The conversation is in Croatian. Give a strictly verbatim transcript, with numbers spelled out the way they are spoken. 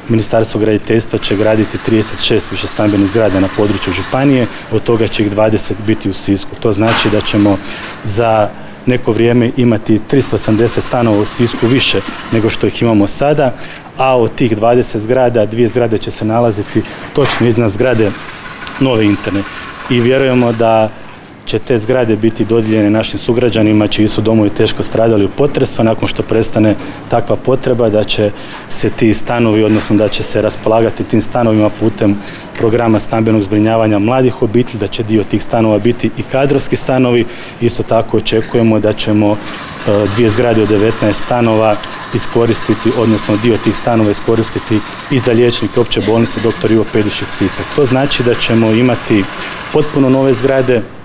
Ministarstvo graditeljstva će graditi trideset šest višestambenih zgrada na području županije, od toga će ih dvadeset biti u Sisku. To znači da ćemo za neko vrijeme imati tristo osamdeset stanova u Sisku više nego što ih imamo sada, a od tih dvadeset zgrada, dvije zgrade će se nalaziti točno iznad zgrade nove interne. I vjerujemo da će te zgrade biti dodijeljene našim sugrađanima čiji su domovi teško stradali u potresu, nakon što prestane takva potreba da će se ti stanovi, odnosno da će se raspolagati tim stanovima putem programa stambenog zbrinjavanja mladih obitelji, da će dio tih stanova biti i kadrovski stanovi. Isto tako očekujemo da ćemo dvije zgrade od devetnaest stanova iskoristiti, odnosno dio tih stanova iskoristiti i za liječnike opće bolnice doktor Ivo Pedišić Sisak. To znači da ćemo imati potpuno nove zgrade,